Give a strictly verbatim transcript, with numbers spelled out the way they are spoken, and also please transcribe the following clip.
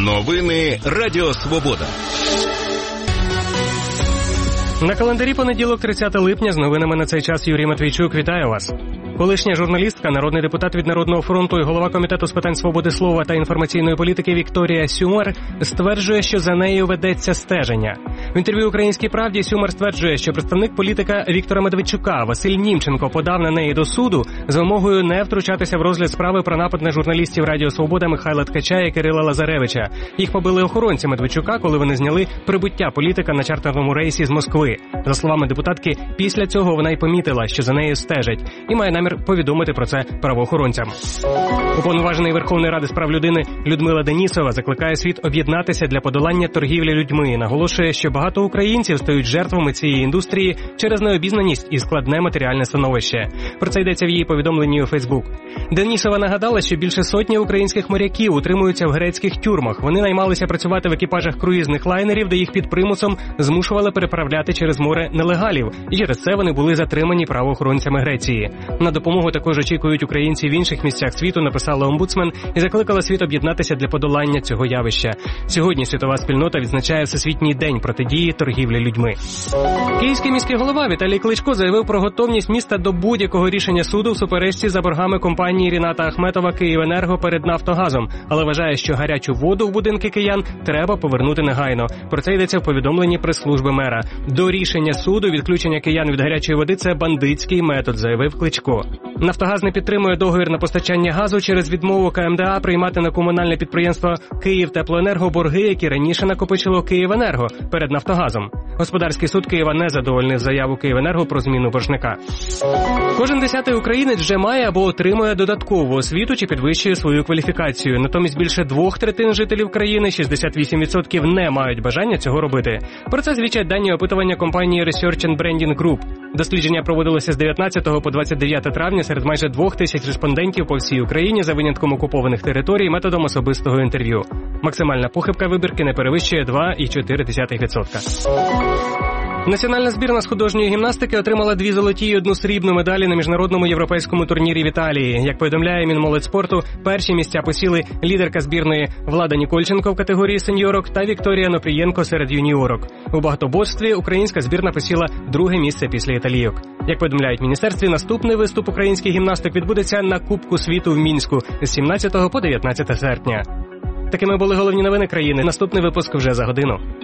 Новини Радіо Свобода. На календарі понеділок, тридцяте липня, з новинами на цей час Юрій Матвійчук. Вітаю вас. Колишня журналістка, народний депутат від Народного фронту і голова Комітету з питань свободи слова та інформаційної політики Вікторія Сюмар стверджує, що за нею ведеться стеження. В інтерв'ю «Українській правді» Сюмар стверджує, що представник політика Віктора Медведчука Василь Німченко подав на неї до суду з вимогою не втручатися в розгляд справи про напад на журналістів Радіо Свобода Михайла Ткача і Кирила Лазаревича. Їх побили охоронці Медведчука, коли вони зняли прибуття політика на чартерному рейсі з Москви. За словами депутатки, після цього вона й помітила, що за нею стежать, і має намір повідомити про це правоохоронцям. Уповноважений Верховної Ради з прав людини Людмила Денісова закликає світ об'єднатися для подолання торгівлі людьми і наголошує, що багато українців стають жертвами цієї індустрії через необізнаність і складне матеріальне становище. Про це йдеться в її повідомленні у Фейсбук. Денісова нагадала, що більше сотні українських моряків утримуються в грецьких тюрмах. Вони наймалися працювати в екіпажах круїзних лайнерів, де їх під примусом змушували переправляти через море нелегалів. І через це вони були затримані правоохоронцями Греції. На допомогу також очікують українці в інших місцях світу, написала омбудсмен і закликала світ об'єднатися для подолання цього явища. Сьогодні світова спільнота відзначає Всесвітній день протидії торгівлі людьми. Київський міський голова Віталій Кличко заявив про готовність міста до будь-якого рішення суду в суперечці за боргами компанії Ріната Ахметова «Київенерго» перед «Нафтогазом», але вважає, що гарячу воду в будинки киян треба повернути негайно. Про це йдеться в повідомленні прес-служби мера. До рішення суду відключення киян від гарячої води – це бандитський метод, заявив Кличко. «Нафтогаз» не підтримує договір на постачання газу через відмову КМДА приймати на комунальне підприємство «Київтеплоенерго» борги, які раніше накопичило «Київенерго» перед «Нафтогазом». Господарський суд Києва не задовольнив заяву «Київенерго» про зміну боржника. Кожен десятий українець вже має або отримує додаткову освіту чи підвищує свою кваліфікацію. Натомість більше двох третин жителів країни, шістдесят вісім відсотків, не мають бажання цього робити. Про це свідчать дані опитування компанії Research and Branding Group. Дослідження проводилося з дев'ятнадцятого по двадцять дев'яте травня серед майже двох тисяч респондентів по всій Україні за винятком окупованих територій методом особистого інтерв'ю. Максимальна похибка вибірки не перевищує два цілих чотири десятих відсотка. Національна збірна з художньої гімнастики отримала дві золоті і одну срібну медалі на міжнародному європейському турнірі в Італії. Як повідомляє Мінмолодь спорту, перші місця посіли лідерка збірної Влада Нікольченко в категорії сеньорок та Вікторія Нопрієнко серед юніорок. У багатоборстві українська збірна посіла друге місце після італійок. Як повідомляють в міністерстві, наступний виступ українських гімнасток відбудеться на Кубку світу в Мінську з сімнадцятого по дев'ятнадцяте серпня. Такими були головні новини країни. Наступний випуск вже за годину.